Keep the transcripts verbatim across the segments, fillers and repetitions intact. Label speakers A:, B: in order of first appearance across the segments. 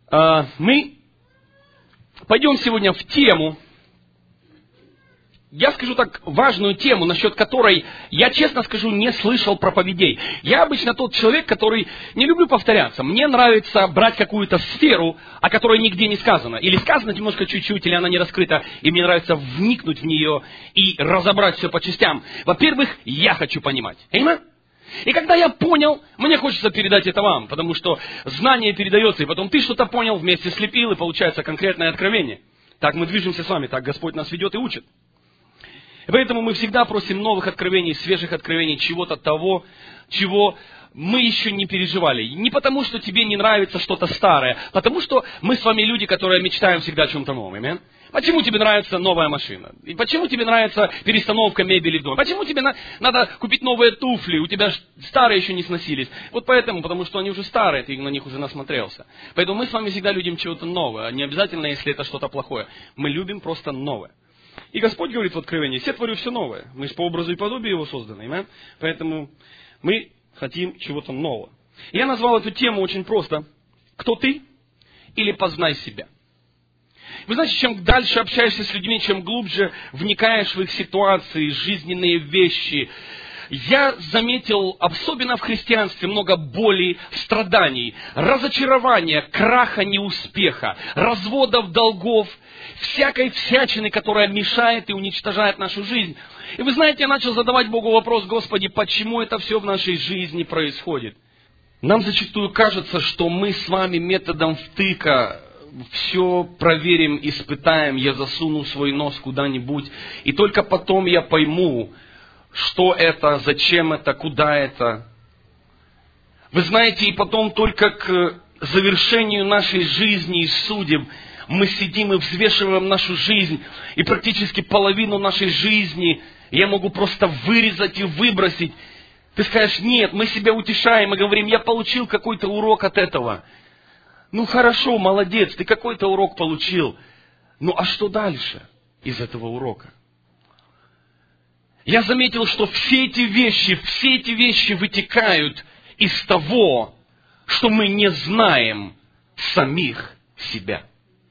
A: Мы пойдем сегодня в тему, я скажу так, важную тему, насчет которой я, честно скажу, не слышал проповедей. Я обычно тот человек, который не люблю повторяться. Мне нравится брать какую-то сферу, о которой нигде не сказано. Или сказано немножко чуть-чуть, или она не раскрыта, и мне нравится вникнуть в нее и разобрать все по частям. Во-первых, я хочу понимать. Понимаете? И когда я понял, мне хочется передать это вам, потому что знание передается, и потом ты что-то понял, вместе слепил, и получается конкретное откровение. Так мы движемся с вами, так Господь нас ведет и учит. И поэтому мы всегда просим новых откровений, свежих откровений, чего-то того, чего мы еще не переживали. Не потому, что тебе не нравится что-то старое, потому что мы с вами люди, которые мечтаем всегда о чем-то новом. Аминь? Почему тебе нравится новая машина? И почему тебе нравится перестановка мебели в доме? Почему тебе на, надо купить новые туфли? У тебя старые еще не сносились. Вот поэтому, потому что они уже старые, ты на них уже насмотрелся. Поэтому мы с вами всегда любим чего-то новое. Не обязательно, если это что-то плохое. Мы любим просто новое. И Господь говорит в Откровении: «Все творю все новое». Мы же по образу и подобию Его созданы. Понимаете? Поэтому мы хотим чего-то нового. Я назвал эту тему очень просто. Кто ты? Или познай себя. Вы знаете, чем дальше общаешься с людьми, чем глубже вникаешь в их ситуации, жизненные вещи. Я заметил, особенно в христианстве, много боли, страданий, разочарования, краха, неуспеха, разводов, долгов, всякой всячины, которая мешает и уничтожает нашу жизнь. И вы знаете, я начал задавать Богу вопрос: Господи, почему это все в нашей жизни происходит? Нам зачастую кажется, что мы с вами методом втыка все проверим, испытаем, я засуну свой нос куда-нибудь, и только потом я пойму, что это, зачем это, куда это. Вы знаете, и потом только к завершению нашей жизни и судеб мы сидим и взвешиваем нашу жизнь, и практически половину нашей жизни я могу просто вырезать и выбросить. Ты скажешь: нет, мы себя утешаем и говорим: я получил какой-то урок от этого. Ну хорошо, молодец, ты какой-то урок получил. Ну а что дальше из этого урока? Я заметил, что все эти вещи, все эти вещи вытекают из того, что мы не знаем самих себя.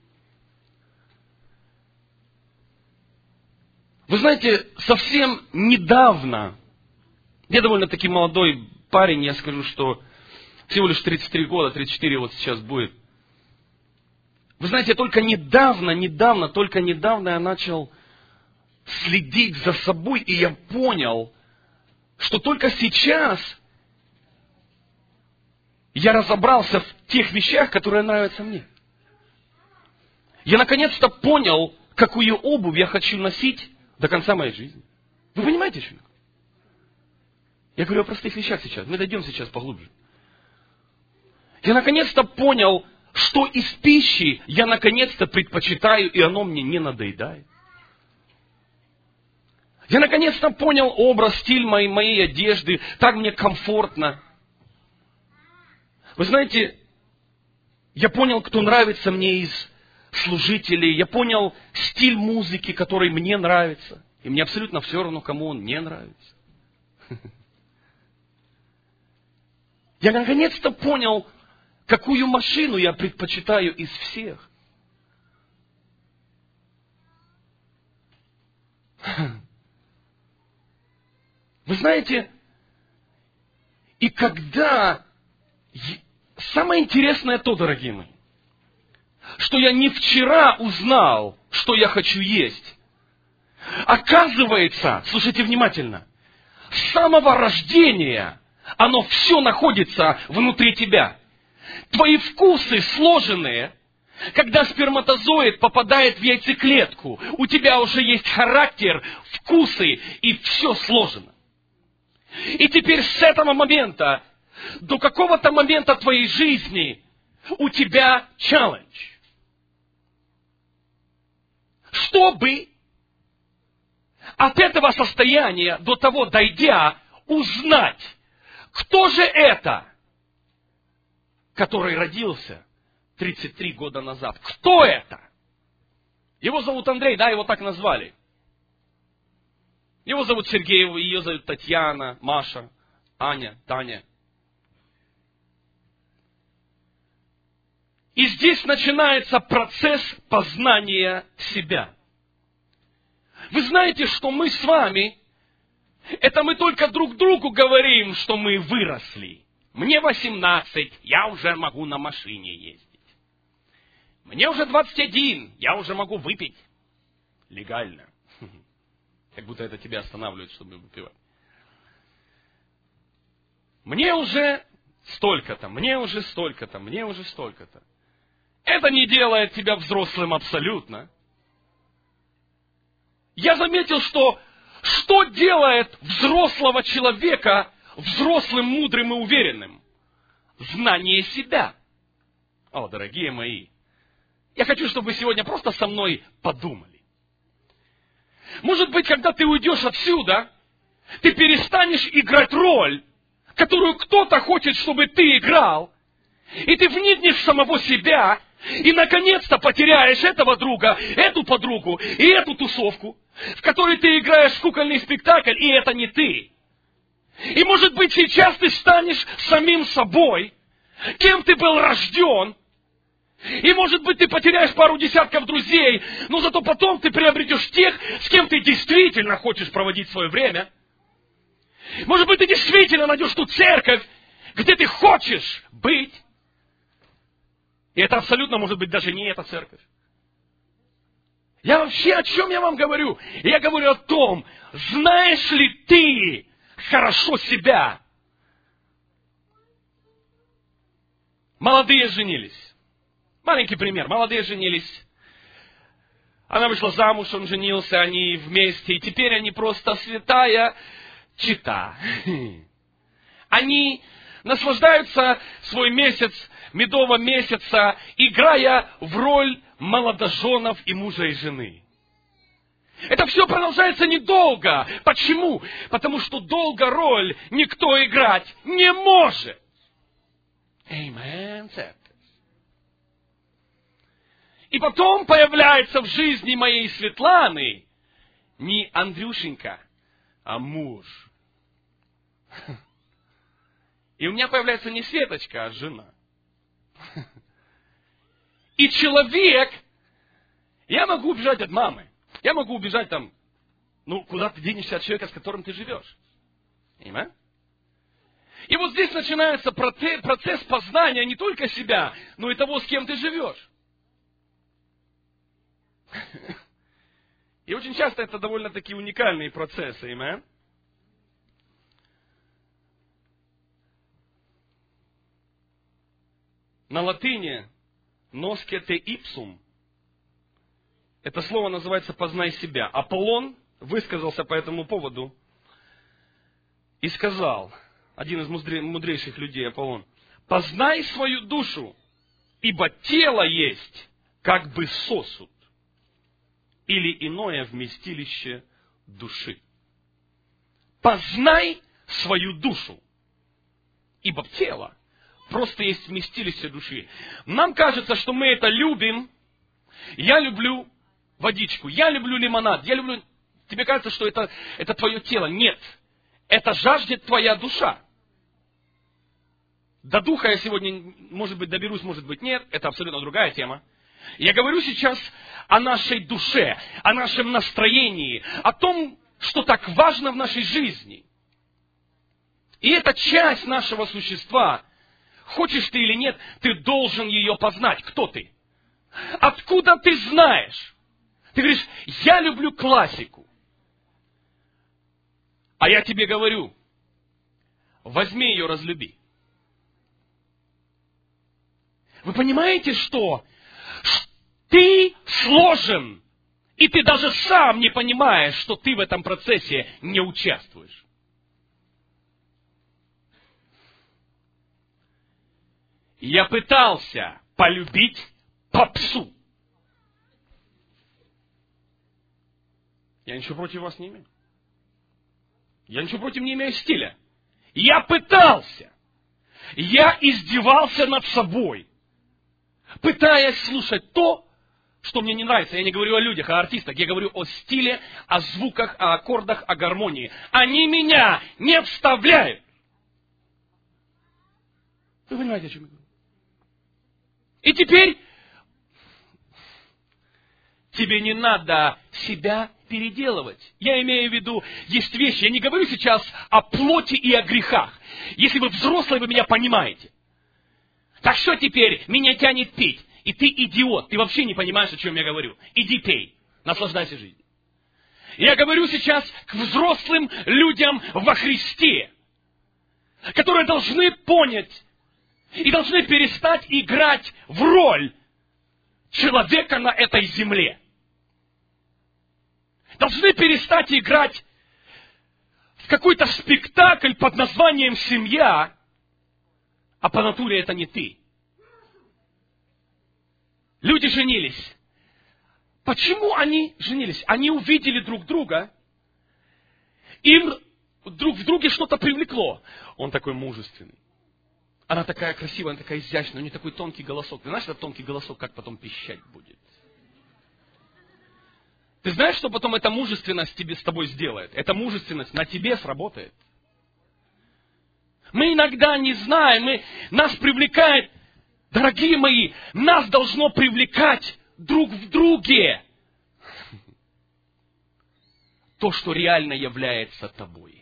A: Вы знаете, совсем недавно, я довольно-таки молодой парень, я скажу, что всего лишь тридцать три года, тридцать четыре вот сейчас будет. Вы знаете, только недавно, недавно, только недавно я начал следить за собой, и я понял, что только сейчас я разобрался в тех вещах, которые нравятся мне. Я наконец-то понял, какую обувь я хочу носить до конца моей жизни. Вы понимаете, что? Я говорю о простых вещах сейчас. Мы дойдем сейчас поглубже. Я наконец-то понял, что из пищи я наконец-то предпочитаю, и оно мне не надоедает. Я наконец-то понял образ, стиль моей, моей одежды. Так мне комфортно. Вы знаете, я понял, кто нравится мне из служителей. Я понял стиль музыки, который мне нравится. И мне абсолютно все равно, кому он не нравится. Я наконец-то понял, какую машину я предпочитаю из всех. Вы знаете, и когда... Самое интересное то, дорогие мои, что я не вчера узнал, что я хочу есть. Оказывается, слушайте внимательно, с самого рождения оно все находится внутри тебя. Твои вкусы сложенные. Когда сперматозоид попадает в яйцеклетку, у тебя уже есть характер, вкусы и все сложено. И теперь с этого момента до какого-то момента твоей жизни у тебя челлендж. Чтобы от этого состояния, до того дойдя, узнать, кто же это, который родился тридцать три года назад. Кто это? Его зовут Андрей, да, его так назвали. Его зовут Сергей, ее зовут Татьяна, Маша, Аня, Таня. И здесь начинается процесс познания себя. Вы знаете, что мы с вами, это мы только друг другу говорим, что мы выросли. Мне восемнадцать, я уже могу на машине ездить. Мне уже двадцать один, я уже могу выпить. Легально. Как будто это тебя останавливает, чтобы выпивать. Мне уже столько-то, мне уже столько-то, мне уже столько-то. Это не делает тебя взрослым абсолютно. Я заметил, что что делает взрослого человека взрослым, мудрым и уверенным? Знание себя. О, дорогие мои, я хочу, чтобы вы сегодня просто со мной подумали. Может быть, когда ты уйдешь отсюда, ты перестанешь играть роль, которую кто-то хочет, чтобы ты играл, и ты вникнешь в самого себя, и наконец-то потеряешь этого друга, эту подругу и эту тусовку, в которой ты играешь в кукольный спектакль, и это не ты. И может быть сейчас ты станешь самим собой, кем ты был рожден, и может быть ты потеряешь пару десятков друзей, но зато потом ты приобретешь тех, с кем ты действительно хочешь проводить свое время. Может быть ты действительно найдешь ту церковь, где ты хочешь быть. И это абсолютно может быть даже не эта церковь. Я вообще о чем я вам говорю? Я говорю о том, знаешь ли ты хорошо себя. Молодые женились. Маленький пример. Молодые женились. Она вышла замуж, он женился, они вместе. И теперь они просто святая чета. Они наслаждаются свой месяц, медового месяца, играя в роль молодоженов и мужа и жены. Это все продолжается недолго. Почему? Потому что долго роль никто играть не может. Amen. И потом появляется в жизни моей Светланы не Андрюшенька, а муж. И у меня появляется не Светочка, а жена. И человек, я могу убежать от мамы. Я могу убежать там, ну, куда ты денешься от человека, с которым ты живешь. Понимаешь? И вот здесь начинается процесс познания не только себя, но и того, с кем ты живешь. И очень часто это довольно-таки уникальные процессы. Amen? На латыни «noscete ipsum» это слово называется «познай себя». Аполлон высказался по этому поводу и сказал, один из мудрейших людей, Аполлон, «Познай свою душу, ибо тело есть как бы сосуд или иное вместилище души». Познай свою душу, ибо тело просто есть вместилище души. Нам кажется, что мы это любим. Я люблю водичку, я люблю лимонад, я люблю... Тебе кажется, что это, это твое тело. Нет. Это жаждет твоя душа. До духа я сегодня, может быть, доберусь, может быть, нет. Это абсолютно другая тема. Я говорю сейчас о нашей душе, о нашем настроении, о том, что так важно в нашей жизни. И это часть нашего существа. Хочешь ты или нет, ты должен ее познать. Кто ты? Откуда ты знаешь? Ты говоришь, я люблю классику. А я тебе говорю, возьми ее, разлюби. Вы понимаете, что ты сложен, и ты даже сам не понимаешь, что ты в этом процессе не участвуешь. Я пытался полюбить попсу. Я ничего против вас не имею. Я ничего против не имею стиля. Я пытался. Я издевался над собой, пытаясь слушать то, что мне не нравится. Я не говорю о людях, о артистах. Я говорю о стиле, о звуках, о аккордах, о гармонии. Они меня не вставляют. Вы понимаете, о чем я говорю? И теперь тебе не надо себя переделывать. Я имею в виду, есть вещи, я не говорю сейчас о плоти и о грехах. Если вы взрослые, вы меня понимаете. Так что теперь меня тянет пить? И ты идиот, ты вообще не понимаешь, о чем я говорю. Иди пей, наслаждайся жизнью. Я говорю сейчас к взрослым людям во Христе, которые должны понять и должны перестать играть в роль человека на этой земле. Должны перестать играть в какой-то спектакль под названием «Семья», а по натуре это не ты. Люди женились. Почему они женились? Они увидели друг друга, им друг в друге что-то привлекло. Он такой мужественный. Она такая красивая, она такая изящная, у нее такой тонкий голосок. Ты знаешь, этот тонкий голосок как потом пищать будет? Ты знаешь, что потом эта мужественность тебе с тобой сделает? Эта мужественность на тебе сработает. Мы иногда не знаем, мы, нас привлекает, дорогие мои, нас должно привлекать друг в друге то, что реально является тобой.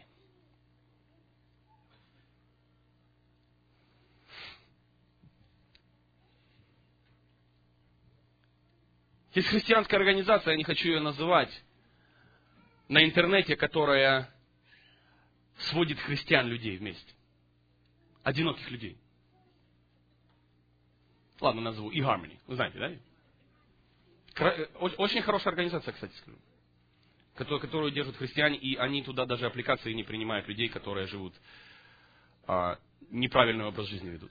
A: Есть христианская организация, я не хочу ее называть, на интернете, которая сводит христиан людей вместе. Одиноких людей. Ладно, назову eHarmony. Вы знаете, да? Очень хорошая организация, кстати, скажу. Которую держат христиане, и они туда даже аппликации не принимают людей, которые живут, а, неправильный образ жизни ведут.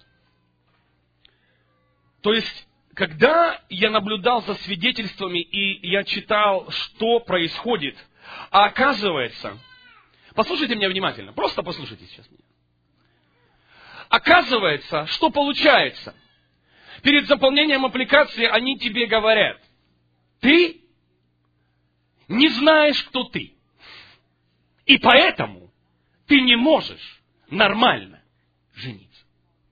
A: То есть, когда я наблюдал за свидетельствами, и я читал, что происходит, а оказывается, послушайте меня внимательно, просто послушайте сейчас меня. Оказывается, что получается? Перед заполнением аппликации они тебе говорят, ты не знаешь, кто ты. И поэтому ты не можешь нормально жениться.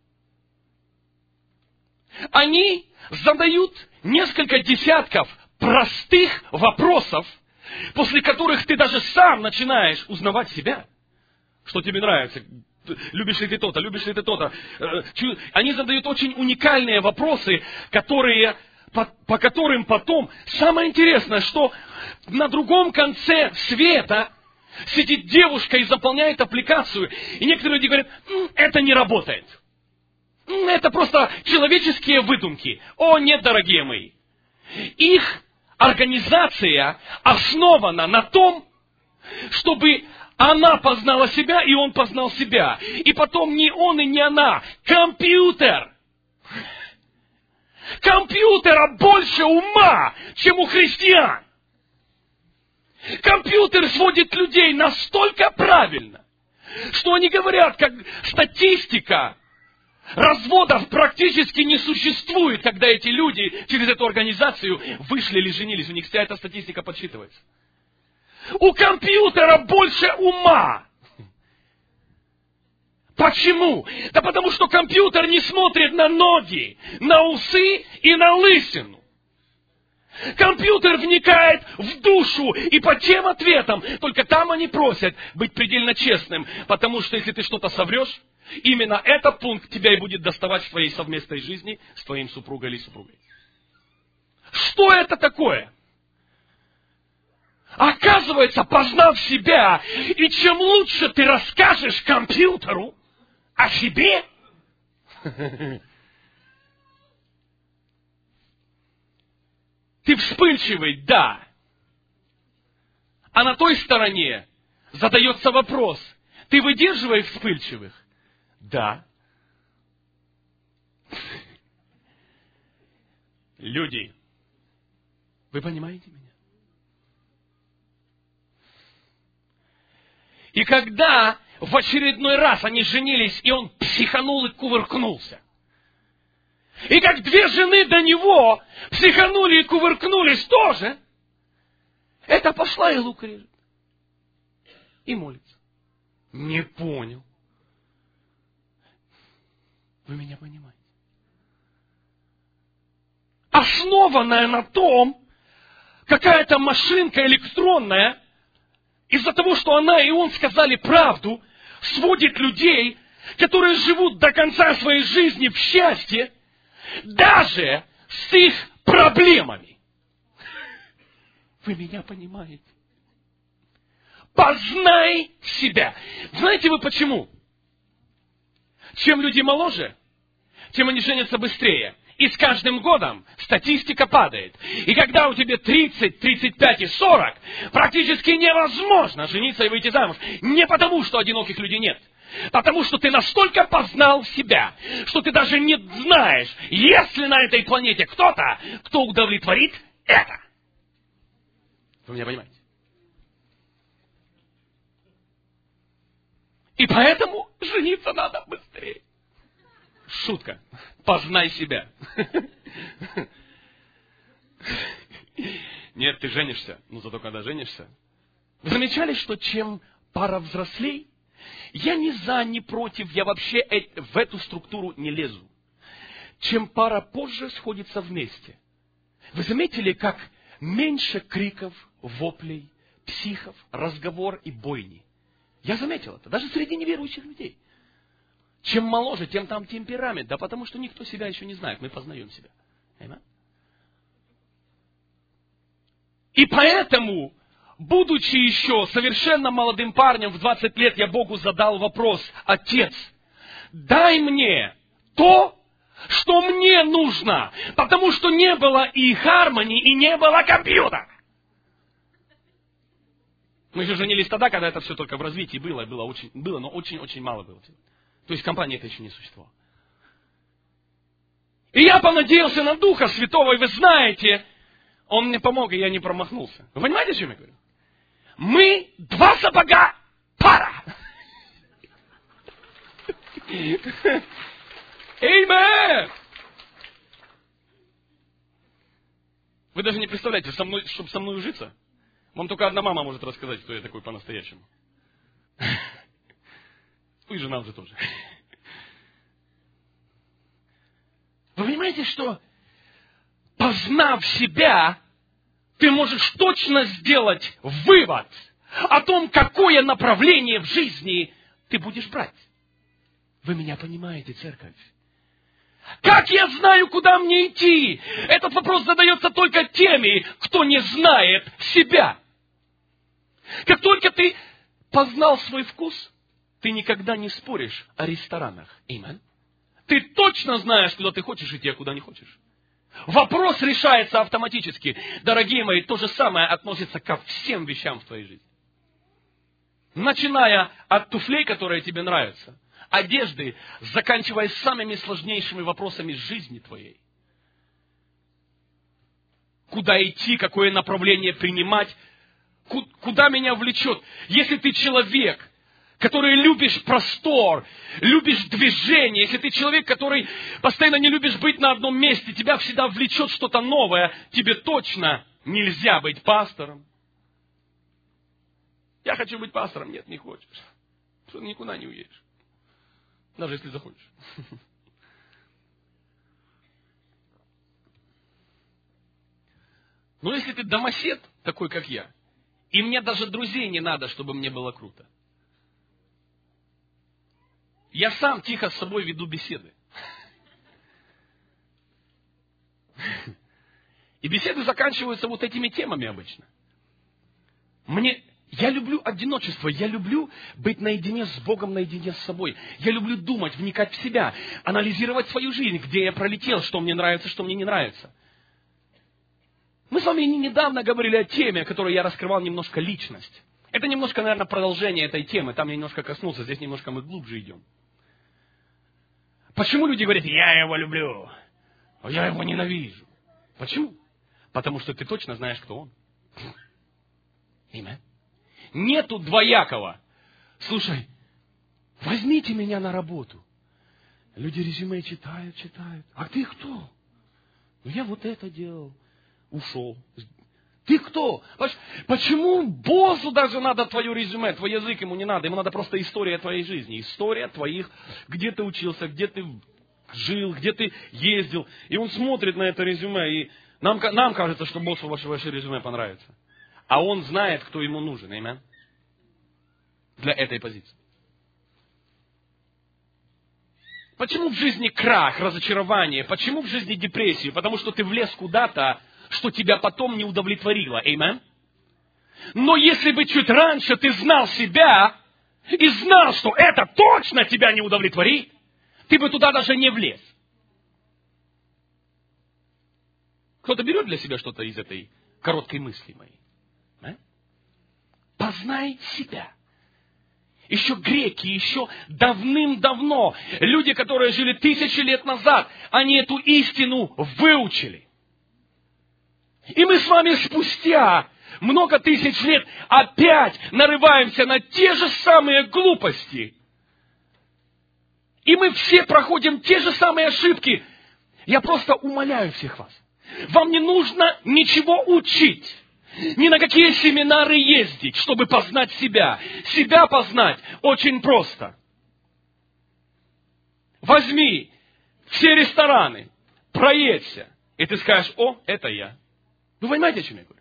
A: Они задают несколько десятков простых вопросов, после которых ты даже сам начинаешь узнавать себя. Что тебе нравится? Любишь ли ты то-то? Любишь ли ты то-то? Они задают очень уникальные вопросы, которые, по, по которым потом... Самое интересное, что на другом конце света сидит девушка и заполняет аппликацию. И некоторые люди говорят, это не работает. Это просто человеческие выдумки. О, нет, дорогие мои. Их организация основана на том, чтобы она познала себя, и он познал себя. И потом не он и не она. Компьютер. Компьютера больше ума, чем у христиан. Компьютер сводит людей настолько правильно, что они говорят, как статистика разводов практически не существует, когда эти люди через эту организацию вышли или женились. У них вся эта статистика подсчитывается. У компьютера больше ума. Почему? Да потому что компьютер не смотрит на ноги, на усы и на лысину. Компьютер вникает в душу и по тем ответам. Только там они просят быть предельно честным. Потому что если ты что-то соврешь, именно этот пункт тебя и будет доставать в твоей совместной жизни с твоим супругом или супругой. Что это такое? Оказывается, познав себя, и чем лучше ты расскажешь компьютеру о себе, ты вспыльчивый, да. А на той стороне задается вопрос, ты выдерживаешь вспыльчивых? Да. Люди, вы понимаете меня? И когда в очередной раз они женились, и он психанул и кувыркнулся. И как две жены до него психанули и кувыркнулись тоже, это пошла и лук режет. И молится. Не понял. Вы меня понимаете? основанная на том, какая-то машинка электронная, из-за того, что она и он сказали правду, сводит людей, которые живут до конца своей жизни в счастье, даже с их проблемами. Вы меня понимаете? Познай себя. Знаете вы почему? Чем люди моложе, тем они женятся быстрее. И с каждым годом статистика падает. И когда у тебя тридцать, тридцать пять и сорок, практически невозможно жениться и выйти замуж. Не потому, что одиноких людей нет. Потому что ты настолько познал себя, что ты даже не знаешь, есть ли на этой планете кто-то, кто удовлетворит это. Вы меня понимаете? И поэтому жениться надо быстрее. Шутка. Познай себя. Нет, ты женишься. Ну, зато когда женишься. Вы замечали, что чем пара взрослей, я ни за, ни против, я вообще в эту структуру не лезу. Чем пара позже сходится вместе. Вы заметили, как меньше криков, воплей, психов, разговор и бойни? Я заметил это, даже среди неверующих людей. Чем моложе, тем там темперамент. Да потому что никто себя еще не знает. Мы познаем себя. Amen? И поэтому, будучи еще совершенно молодым парнем, в двадцать лет я Богу задал вопрос: Отец, дай мне то, что мне нужно. Потому что не было и Harmony, и не было компьютера. Мы же женились тогда, когда это все только в развитии было. Было, очень, было но очень-очень мало было. То есть компания это еще не существовала. И я понадеялся на Духа Святого, и вы знаете, Он мне помог, и я не промахнулся. Вы понимаете, о чем я говорю? Мы два сапога пара. Аминь! Вы даже не представляете, со мной, чтобы со мной ужиться, вам только одна мама может рассказать, кто я такой по-настоящему. И жена уже тоже. Вы понимаете, что познав себя, ты можешь точно сделать вывод о том, какое направление в жизни ты будешь брать. Вы меня понимаете, церковь? Как я знаю, куда мне идти? Этот вопрос задается только теми, кто не знает себя. Как только ты познал свой вкус, ты никогда не споришь о ресторанах. Аминь. Ты точно знаешь, куда ты хочешь идти, а куда не хочешь. Вопрос решается автоматически. Дорогие мои, то же самое относится ко всем вещам в твоей жизни. Начиная от туфлей, которые тебе нравятся, одежды, заканчивая самыми сложнейшими вопросами жизни твоей. Куда идти, какое направление принимать, куда меня влечет. Если ты человек, который любишь простор, любишь движение, если ты человек, который постоянно не любишь быть на одном месте, тебя всегда влечет что-то новое, тебе точно нельзя быть пастором. Я хочу быть пастором. Нет, не хочешь. Что ты никуда не уедешь. Даже если захочешь. Но если ты домосед, такой как я, и мне даже друзей не надо, чтобы мне было круто. Я сам тихо с собой веду беседы. И беседы заканчиваются вот этими темами обычно. Мне, я люблю одиночество, я люблю быть наедине с Богом, наедине с собой. Я люблю думать, вникать в себя, анализировать свою жизнь, где я пролетел, что мне нравится, что мне не нравится. Мы с вами недавно говорили о теме, о которой я раскрывал немножко личность. Это немножко, наверное, продолжение этой темы. Там я немножко коснулся, здесь немножко мы глубже идем. Почему люди говорят: я его люблю, а я его ненавижу? Почему? Потому что ты точно знаешь, кто он. Аминь. Нету двоякого. Слушай, возьмите меня на работу. Люди резюме читают, читают. А ты кто? Ну, я вот это делал. Ушел. Ты кто? Почему боссу даже надо твое резюме, твой язык ему не надо, ему надо просто история твоей жизни, история твоих, где ты учился, где ты жил, где ты ездил. И он смотрит на это резюме, и нам, нам кажется, что боссу ваше, ваше резюме понравится. А он знает, кто ему нужен, аминь, для этой позиции. Почему в жизни крах, разочарование? Почему в жизни депрессия? Потому что ты влез куда-то, что тебя потом не удовлетворило. Аминь. Но если бы чуть раньше ты знал себя и знал, что это точно тебя не удовлетворит, ты бы туда даже не влез. Кто-то берет для себя что-то из этой короткой мысли моей? А? Познай себя. Еще греки, еще давным-давно, люди, которые жили тысячи лет назад, они эту истину выучили. И мы с вами спустя много тысяч лет опять нарываемся на те же самые глупости. И мы все проходим те же самые ошибки. Я просто умоляю всех вас. Вам не нужно ничего учить. Ни на какие семинары ездить, чтобы познать себя. Себя познать очень просто. Возьми все рестораны, проедься, и ты скажешь: о, это я. Вы понимаете, о чем я говорю?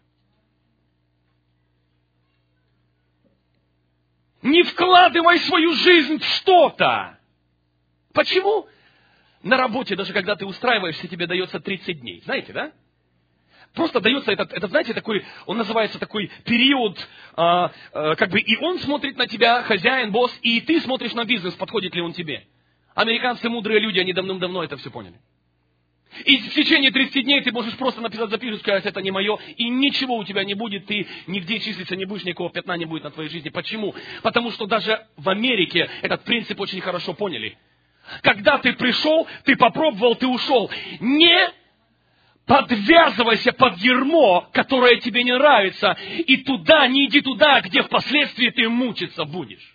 A: Не вкладывай свою жизнь в что-то. Почему? На работе, даже когда ты устраиваешься, тебе дается тридцать дней. Знаете, да? Просто дается этот, это, знаете, такой, он называется такой период, а, а, как бы и он смотрит на тебя, хозяин, босс, и ты смотришь на бизнес, подходит ли он тебе. Американцы мудрые люди, они давным-давно это все поняли. И в течение тридцати дней ты можешь просто написать записку, сказать: это не мое, и ничего у тебя не будет, ты нигде числиться не будешь, никакого пятна не будет на твоей жизни. Почему? Потому что даже в Америке этот принцип очень хорошо поняли. Когда ты пришел, ты попробовал, ты ушел. Не подвязывайся под ярмо, которое тебе не нравится, и туда, не иди туда, где впоследствии ты мучиться будешь.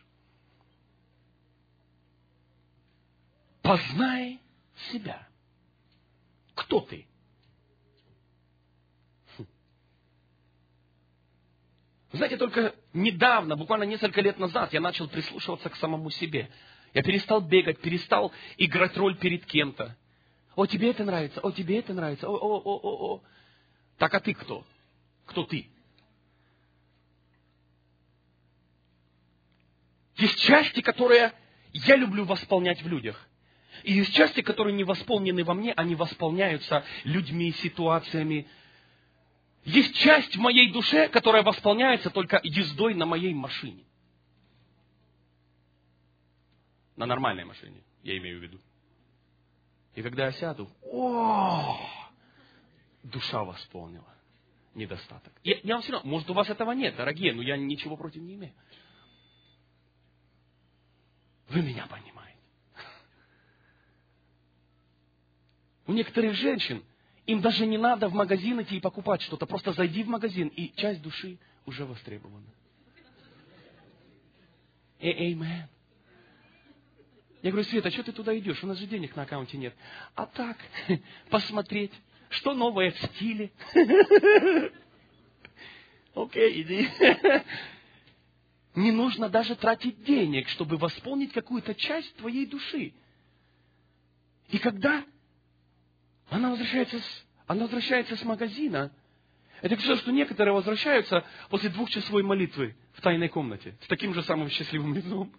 A: Познай себя. Кто ты? Знаете, только недавно, буквально несколько лет назад, я начал прислушиваться к самому себе. Я перестал бегать, перестал играть роль перед кем-то. О, тебе это нравится, о, тебе это нравится, о, о, о, о, о. Так, а ты кто? Кто ты? Есть части, которые я люблю восполнять в людях. И есть части, которые не восполнены во мне, они восполняются людьми, ситуациями. Есть часть в моей душе, которая восполняется только ездой на моей машине. На нормальной машине, я имею в виду. И когда я сяду, о, душа восполнила недостаток. Я, я вам все равно, может, у вас этого нет, дорогие, но я ничего против не имею. Вы меня понимаете. У некоторых женщин, им даже не надо в магазин идти и покупать что-то. Просто зайди в магазин, и часть души уже востребована. Amen. Я говорю: Света, а что ты туда идешь? У нас же денег на аккаунте нет. А так, посмотреть, что новое в стиле. Окей, иди. Не нужно даже тратить денег, чтобы восполнить какую-то часть твоей души. И когда она возвращается с, она возвращается с магазина, это все, что некоторые возвращаются после двухчасовой молитвы в тайной комнате с таким же самым счастливым лицом.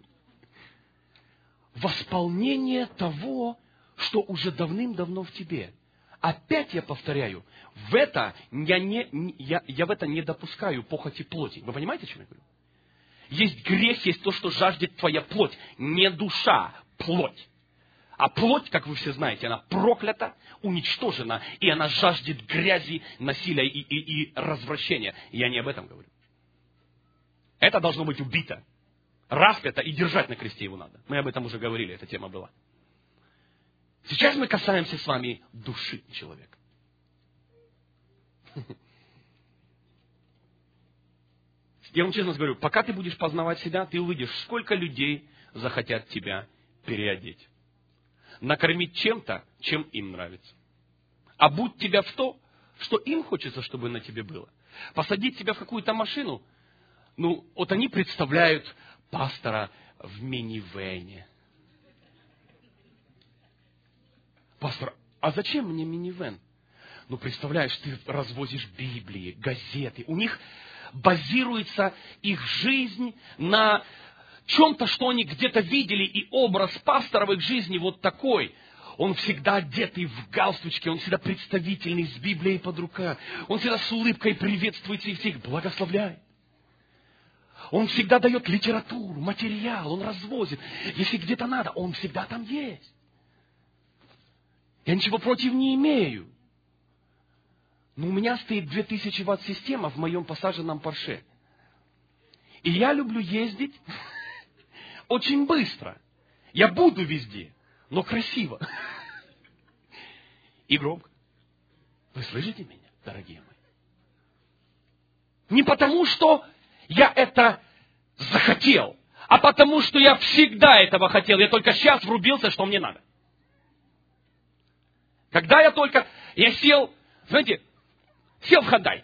A: Восполнение того, что уже давным-давно в тебе. Опять я повторяю, в это я, не, я, я в это не допускаю похоти плоти. Вы понимаете, о чем я говорю? Есть грех, есть то, что жаждет твоя плоть. Не душа, плоть. А плоть, как вы все знаете, она проклята, уничтожена, и она жаждет грязи, насилия и, и, и развращения. Я не об этом говорю. Это должно быть убито, распято, и держать на кресте его надо. Мы об этом уже говорили, эта тема была. Сейчас мы касаемся с вами души человека. Я вам честно говорю, пока ты будешь познавать себя, ты увидишь, сколько людей захотят тебя переодеть. Накормить чем-то, чем им нравится. Обуть тебя в то, что им хочется, чтобы на тебе было. Посадить тебя в какую-то машину. Ну, вот они представляют пастора в минивэне. Пастор, а зачем мне минивэн? Ну, представляешь, ты развозишь Библии, газеты. У них базируется их жизнь на чем-то, что они где-то видели, и образ пастора в их жизни вот такой. Он всегда одетый в галстучке, он всегда представительный, с Библией под рукой. Он всегда с улыбкой приветствует и всех благословляет. Он всегда дает литературу, материал, он развозит. Если где-то надо, он всегда там есть. Я ничего против не имею. Но у меня стоит две тысячи ватт система в моем посаженном Порше. И я люблю ездить очень быстро. Я буду везде, но красиво. И громко. Вы слышите меня, дорогие мои? Не потому, что я это захотел, а потому, что я всегда этого хотел. Я только сейчас врубился, что мне надо. Когда я только... Я сел, знаете, сел в Хондай.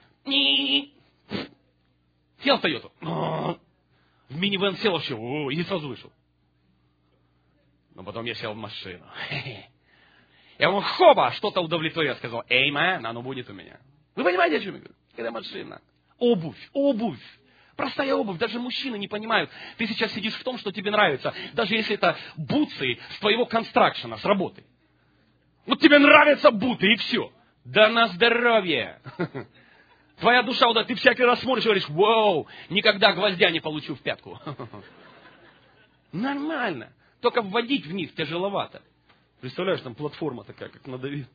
A: Сел в Тойоту. В минивэн сел вообще, и сразу вышел. Но потом я сел в машину. Я ему хоба, что-то удовлетворил. Сказал, эй, мэн, оно будет у меня. Вы понимаете, о чем я говорю? Это машина. Обувь, обувь. Простая обувь. Даже мужчины не понимают. Ты сейчас сидишь в том, что тебе нравится. Даже если это бутсы с твоего констракшена, с работы. Вот тебе нравятся буты, и все. Да на здоровье. Твоя душа, вот, ты всякий раз смотришь и говоришь, вау, никогда гвоздя не получу в пятку. Нормально. Только вводить в них тяжеловато. Представляешь, там платформа такая, как надавил.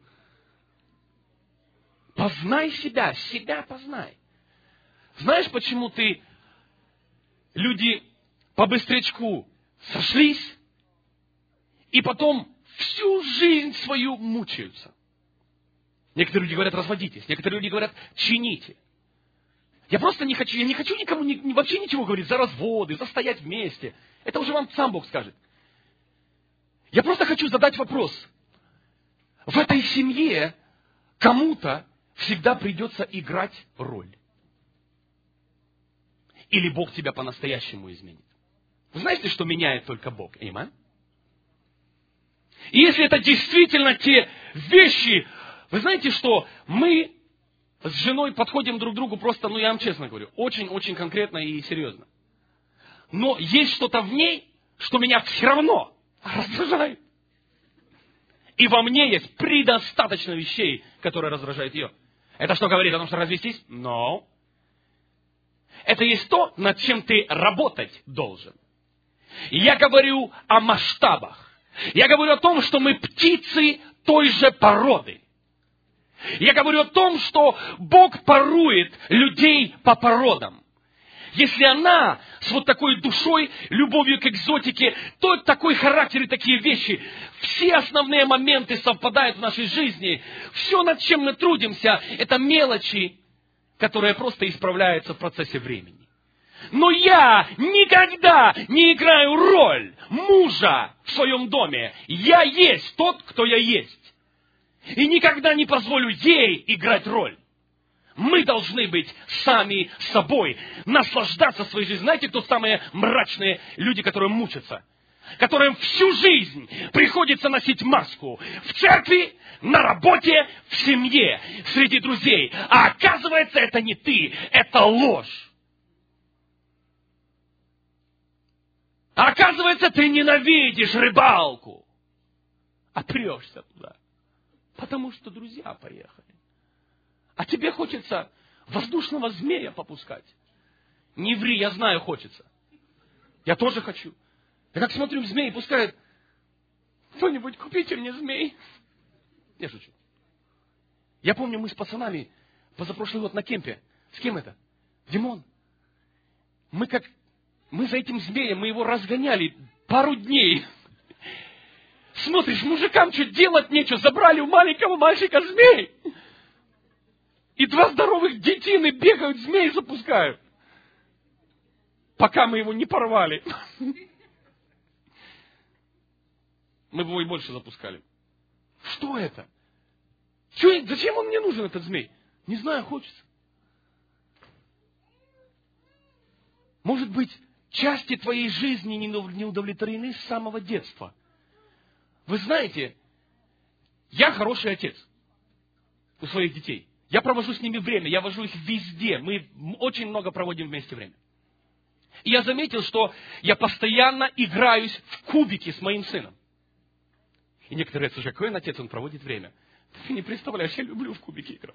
A: Познай себя, себя познай. Знаешь, почему ты, люди по быстрячку сошлись, и потом всю жизнь свою мучаются? Некоторые люди говорят, разводитесь. Некоторые люди говорят, чините. Я просто не хочу, я не хочу никому ни, вообще ничего говорить за разводы, за стоять вместе. Это уже вам сам Бог скажет. Я просто хочу задать вопрос. В этой семье кому-то всегда придется играть роль. Или Бог тебя по-настоящему изменит. Вы знаете, что меняет только Бог? Аминь. И если это действительно те вещи, вы знаете, что мы с женой подходим друг к другу просто, ну я вам честно говорю, очень-очень конкретно и серьезно. Но есть что-то в ней, что меня все равно раздражает. И во мне есть предостаточно вещей, которые раздражают ее. Это что говорит о том, что развестись? Но. Это есть то, над чем ты работать должен. Я говорю о масштабах. Я говорю о том, что мы птицы той же породы. Я говорю о том, что Бог парует людей по породам. Если она с вот такой душой, любовью к экзотике, то такой характер и такие вещи, все основные моменты совпадают в нашей жизни. Все, над чем мы трудимся, это мелочи, которые просто исправляются в процессе времени. Но я никогда не играю роль мужа в своем доме. Я есть тот, кто я есть. И никогда не позволю ей играть роль. Мы должны быть сами собой, наслаждаться своей жизнью. Знаете, кто самые мрачные люди, которые мучатся? Которым всю жизнь приходится носить маску. В церкви, на работе, в семье, среди друзей. А оказывается, это не ты, это ложь. А оказывается, ты ненавидишь рыбалку. А прешься туда. Потому что друзья поехали. А тебе хочется воздушного змея попускать. Не ври, я знаю, хочется. Я тоже хочу. Я как смотрю, змей пускает. Кто-нибудь, купите мне змей. Я шучу. Я помню, мы с пацанами позапрошлый год на кемпе. С кем это? Димон. Мы как... Мы за этим змеем, мы его разгоняли пару дней. Смотришь, мужикам что делать нечего. Забрали у маленького мальчика змей. И два здоровых детины бегают, змей запускают. Пока мы его не порвали. Мы бы его и больше запускали. Что это? Что, зачем он мне нужен, этот змей? Не знаю, хочется. Может быть, части твоей жизни не удовлетворены с самого детства. Вы знаете, Я хороший отец у своих детей. Я провожу с ними время, я вожу их везде. Мы очень много проводим вместе время. И я заметил, что я постоянно играюсь в кубики с моим сыном. И некоторые говорят, какой он отец, он проводит время. Ты не представляешь, я люблю в кубики играть.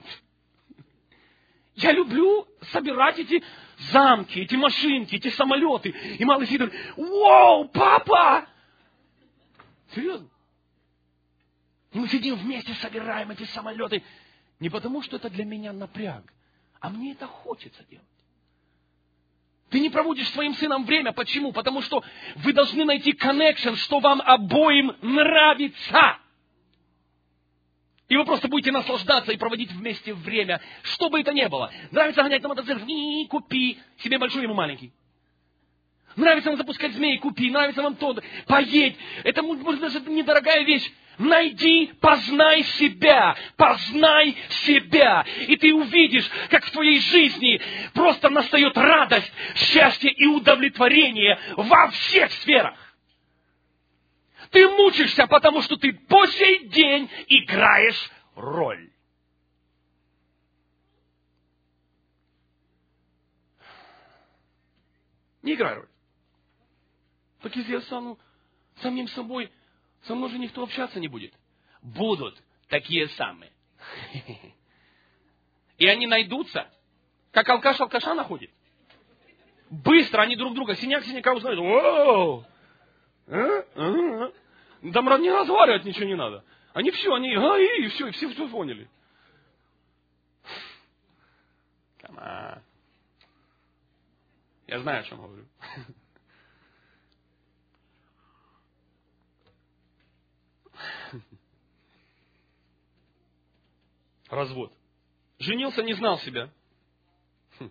A: Я люблю собирать эти замки, эти машинки, эти самолеты. И малый сидит, вау, папа! Серьезно? И мы сидим вместе, собираем эти самолеты. Не потому, что это для меня напряг, а мне это хочется делать. Ты не проводишь своим сыном время. Почему? Потому что вы должны найти коннекшн, что вам обоим нравится. И вы просто будете наслаждаться и проводить вместе время, что бы это ни было. Нравится гонять на мотоцикле, не купи себе большой, ему маленький. Нравится вам запускать змей, купи. Нравится вам то, поедь. Это может даже недорогая вещь. Найди, познай себя, познай себя. И ты увидишь, как в твоей жизни просто настает радость, счастье и удовлетворение во всех сферах. Ты мучишься, потому что ты по сей день играешь роль. Не играй роль. Так если я стану самим собой, со мной же никто общаться не будет. Будут такие самые. И они найдутся, как алкаш алкаша находит. Быстро они друг друга, синяк синяка узнают. Воу! Там не разговаривать ничего не надо. Они все, они, а, и все, и все, все поняли. Come on. Я знаю, о чем говорю. Развод. Женился, не знал себя. Хм.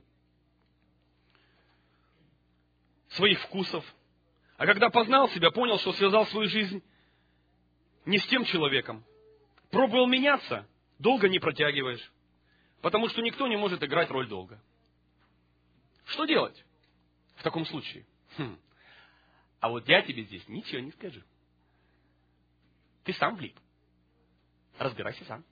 A: Своих вкусов. А когда познал себя, понял, что связал свою жизнь не с тем человеком. Пробовал меняться, долго не протягиваешь. Потому что никто не может играть роль долго. Что делать в таком случае? Хм. А вот я тебе здесь ничего не скажу. Ты сам влип. Разбирайся сам.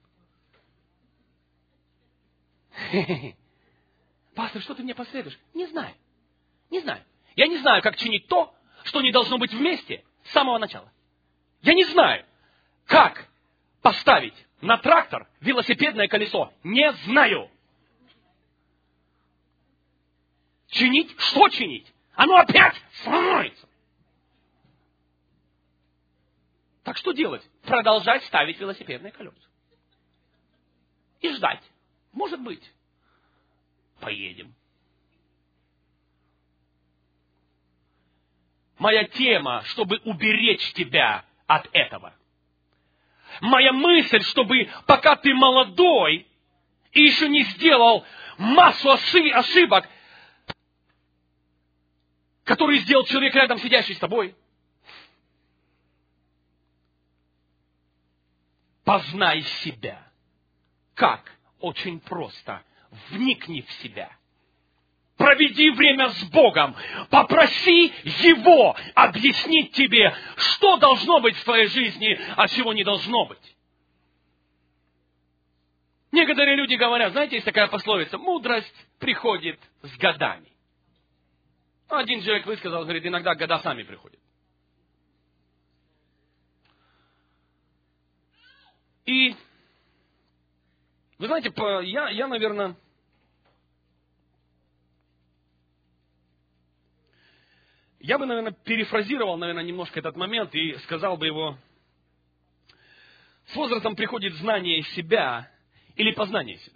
A: Пастор, что ты мне посоветуешь? Не знаю. Не знаю. Я не знаю, как чинить то, что не должно быть вместе с самого начала. Я не знаю, как поставить на трактор велосипедное колесо. Не знаю. Чинить? Что чинить? Оно опять сломается. Так что делать? Продолжать ставить велосипедные колеса. И ждать. Может быть. Поедем. Моя тема, чтобы уберечь тебя от этого. Моя мысль, чтобы пока ты молодой и еще не сделал массу ошибок, которые сделал человек рядом сидящий с тобой, познай себя. Как? Очень просто. Вникни в себя. Проведи время с Богом. Попроси Его объяснить тебе, что должно быть в твоей жизни, а чего не должно быть. Некоторые люди говорят, знаете, есть такая пословица, мудрость приходит с годами. Один человек высказал, говорит, иногда года сами приходят. И, вы знаете, я, я наверное, я бы, наверное, перефразировал, наверное, немножко этот момент и сказал бы его, с возрастом приходит знание себя или познание себя.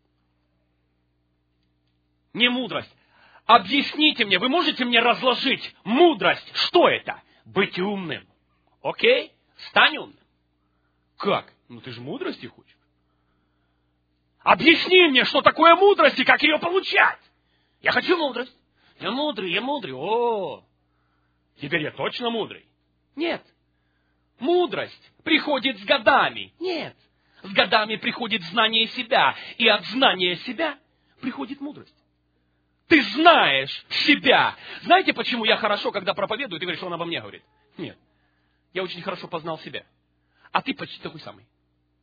A: Не мудрость. Объясните мне, вы можете мне разложить мудрость? Что это? Быть умным. Окей? Стань умным. Как? Ну ты же мудрости хочешь. Объясни мне, что такое мудрость и как ее получать. Я хочу мудрость. Я мудрый, я мудрый. О, теперь я точно мудрый. Нет. Мудрость приходит с годами. Нет. С годами приходит знание себя. И от знания себя приходит мудрость. Ты знаешь себя. Знаете, почему я хорошо, когда проповедую, ты говоришь, что он обо мне говорит? Нет. Я очень хорошо познал себя. А ты почти такой самый.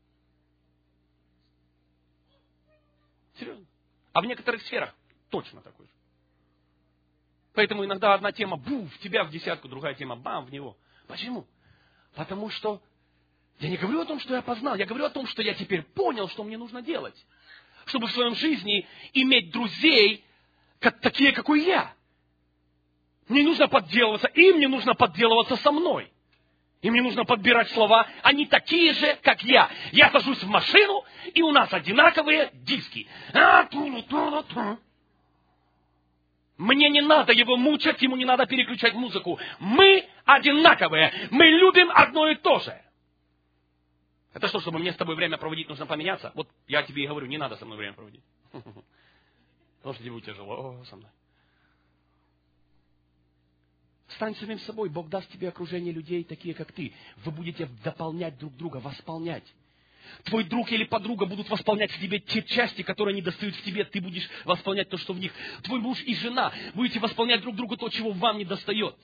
A: А в некоторых сферах точно такой же. Поэтому иногда одна тема, бу, в тебя в десятку, другая тема, бам, в него. Почему? Потому что я не говорю о том, что я познал, я говорю о том, что я теперь понял, что мне нужно делать. Чтобы в своем жизни иметь друзей, как, такие, какой я. Мне нужно подделываться, им не нужно подделываться со мной. И мне нужно подбирать слова, они такие же, как я. Я сажусь в машину, и у нас одинаковые диски. Мне не надо его мучать, ему не надо переключать музыку. Мы одинаковые, мы любим одно и то же. Это что, чтобы мне с тобой время проводить, нужно поменяться? Вот я тебе и говорю, не надо со мной время проводить. Потому что тебе будет тяжело со мной. Стань самим собой, Бог даст тебе окружение людей, такие как ты. Вы будете дополнять друг друга, восполнять. Твой друг или подруга будут восполнять в тебе те части, которые не достают в тебе. Ты будешь восполнять то, что в них. Твой муж и жена будете восполнять друг другу то, чего вам не достает.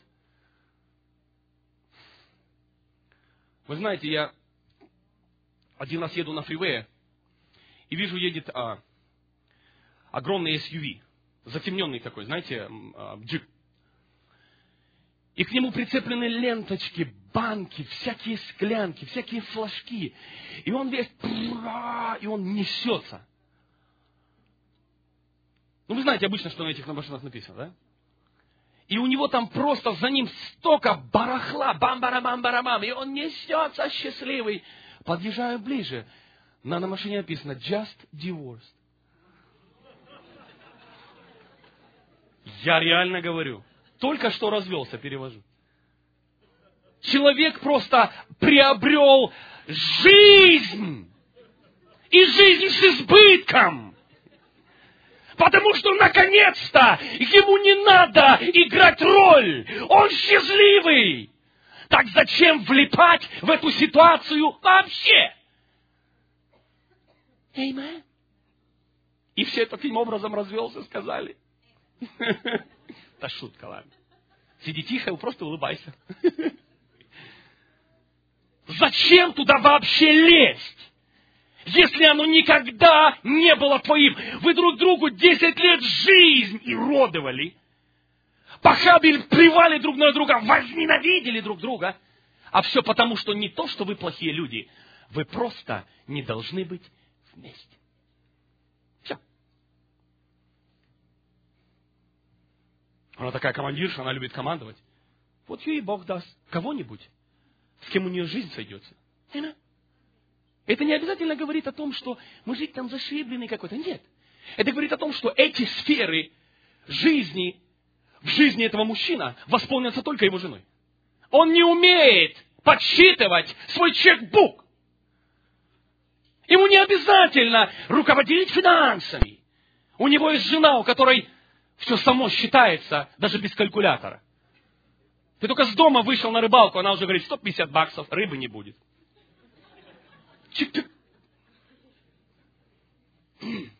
A: Вы знаете, я один раз еду на фривее и вижу, едет а, огромный эс ю ви. Затемненный такой, знаете, а, джип. И к нему прицеплены ленточки, банки, всякие склянки, всякие флажки. И он весь, и он несется. Ну, вы знаете обычно, что на этих машинах написано, да? И у него там просто за ним столько барахла, бам-барам-бам-барам, и он несется счастливый. Подъезжаю ближе. На, на машине написано just divorced. Я реально говорю. Только что развелся, перевожу. Человек просто приобрел жизнь. И жизнь с избытком. Потому что наконец-то ему не надо играть роль. Он счастливый. Так зачем влипать в эту ситуацию вообще? Amen. И все таким образом развелся, сказали. Это шутка, ладно. Сиди тихо и просто улыбайся. Зачем туда вообще лезть? Если оно никогда не было твоим. Вы друг другу десять лет жизнь иродовали. Похабили, плевали друг на друга, возненавидели друг друга. А все потому, что не то, что вы плохие люди. Вы просто не должны быть вместе. Все. Она такая командирша, она любит командовать. Вот ей Бог даст кого-нибудь, с кем у нее жизнь сойдется. Это не обязательно говорит о том, что мужик там зашибленный какой-то. Нет. Это говорит о том, что эти сферы жизни, в жизни этого мужчины восполнятся только его женой. Он не умеет подсчитывать свой чекбук. Ему не обязательно руководить финансами. У него есть жена, у которой все само считается, даже без калькулятора. Ты только с дома вышел на рыбалку, она уже говорит, сто пятьдесят баксов, рыбы не будет. Чик-чик. Oh,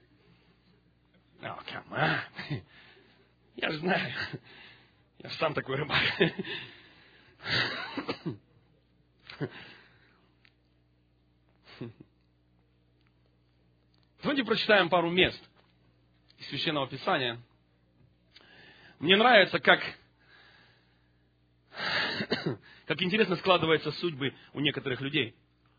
A: come on. Я же знаю. Я же сам такой рыбак. Давайте прочитаем пару мест из Священного Писания. Мне нравится, как, как интересно складываются судьбы у некоторых людей.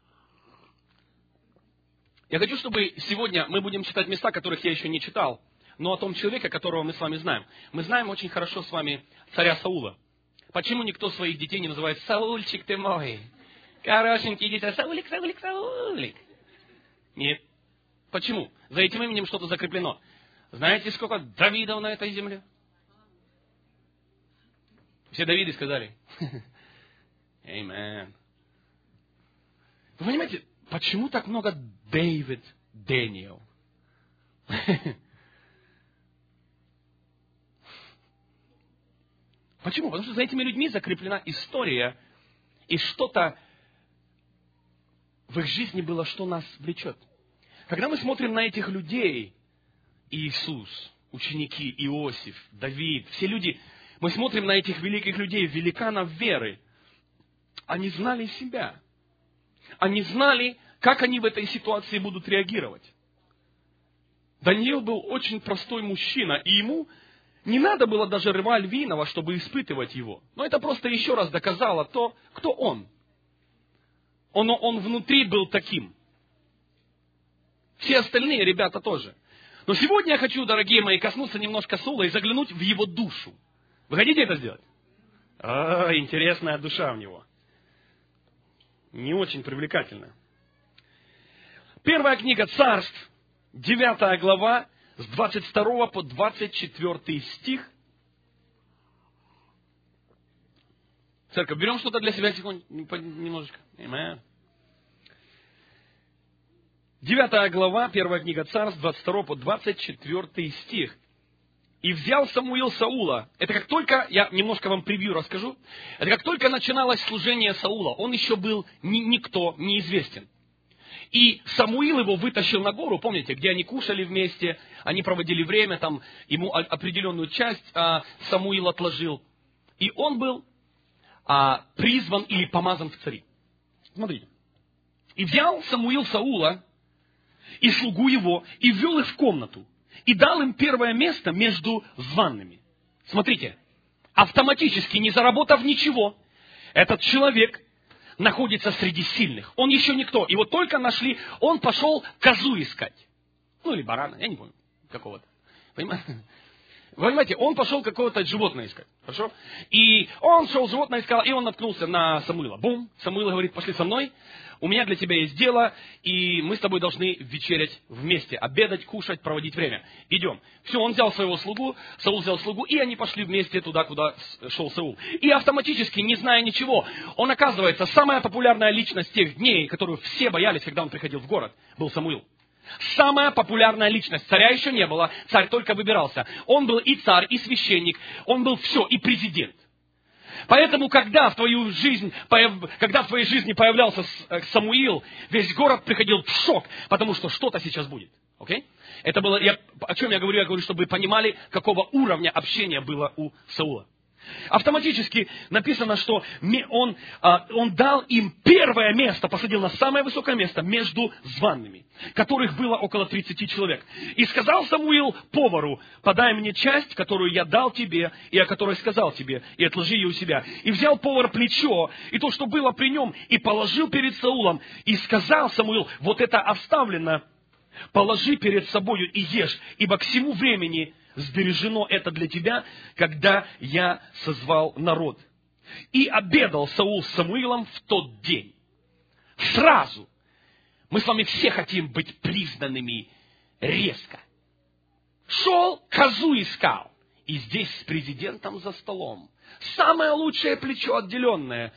A: Я хочу, чтобы сегодня мы будем читать места, которых я еще не читал, но о том человеке, которого мы с вами знаем. Мы знаем очень хорошо с вами царя Саула. Почему никто своих детей не называет «Саульчик ты мой»? Хорошенький дитя, Саулик, Саулик, Саулик. Нет. Почему? За этим именем что-то закреплено. Знаете, сколько Давидов на этой земле? Все Давиды сказали. Amen. Вы понимаете, почему так много Дэвид, Дэниел? Почему? Потому что за этими людьми закреплена история, и что-то в их жизни было, что нас влечет. Когда мы смотрим на этих людей, Иисус, ученики, Иосиф, Давид, все люди, мы смотрим на этих великих людей, великанов веры, они знали себя. Они знали, как они в этой ситуации будут реагировать. Даниил был очень простой мужчина, и ему не надо было даже рва львиного, чтобы испытывать его. Но это просто еще раз доказало то, кто он. Он, он внутри был таким. Все остальные ребята тоже. Но сегодня я хочу, дорогие мои, коснуться немножко Саула и заглянуть в его душу. Вы хотите это сделать? А, интересная душа у него. Не очень привлекательная. Первая книга Царств, девятая глава, с двадцать второго по двадцать четвёртый стих. Церковь, берем что-то для себя секундочку, немножечко. Amen. Девятая глава, первая книга Царств, двадцать второй по двадцать четвёртый стих. «И взял Самуил Саула». Это как только, я немножко вам превью расскажу. Это как только начиналось служение Саула. Он еще был ни, никто, неизвестен. И Самуил его вытащил на гору, помните, где они кушали вместе, они проводили время, там ему определенную часть а, Самуил отложил. И он был а, призван или помазан в цари. Смотрите. «И взял Самуил Саула и слугу его, и ввел их в комнату, и дал им первое место между званными». Смотрите, автоматически, не заработав ничего, этот человек находится среди сильных. Он еще никто. И вот только нашли, он пошел козу искать. Ну, или барана, я не помню, какого-то. Понимаете? Понимаете, он пошел какого-то животное искать. Хорошо? И он шел, животное искал, и он наткнулся на Самуила. Бум! Самуил говорит, пошли со мной. У меня для тебя есть дело, и мы с тобой должны вечерять вместе, обедать, кушать, проводить время. Идем. Все, он взял своего слугу, Саул взял слугу, и они пошли вместе туда, куда шел Саул. И автоматически, не зная ничего, он оказывается, самая популярная личность тех дней, которую все боялись, когда он приходил в город, был Самуил. Самая популярная личность. Царя еще не было, царь только выбирался. Он был и царь, и священник, он был все, и президент. Поэтому, когда в твою жизнь, когда в твоей жизни появлялся Самуил, весь город приходил в шок, потому что что-то сейчас будет. Okay? Это было, я, о чем я говорю? Я говорю, чтобы вы понимали, какого уровня общения было у Саула. Автоматически написано, что он, он дал им первое место, посадил на самое высокое место между званными, которых было около тридцати человек. И сказал Самуил повару: подай мне часть, которую я дал тебе, и о которой сказал тебе, и отложи ее у себя. И взял повар плечо, и то, что было при нем, и положил перед Саулом. И сказал Самуил: вот это оставлено, положи перед собою и ешь, ибо к всему времени сбережено это для тебя, когда я созвал народ. И обедал Саул с Самуилом в тот день. Сразу. Мы с вами все хотим быть признанными резко. Шел, козу искал. И здесь с президентом за столом. Самое лучшее плечо отделенное.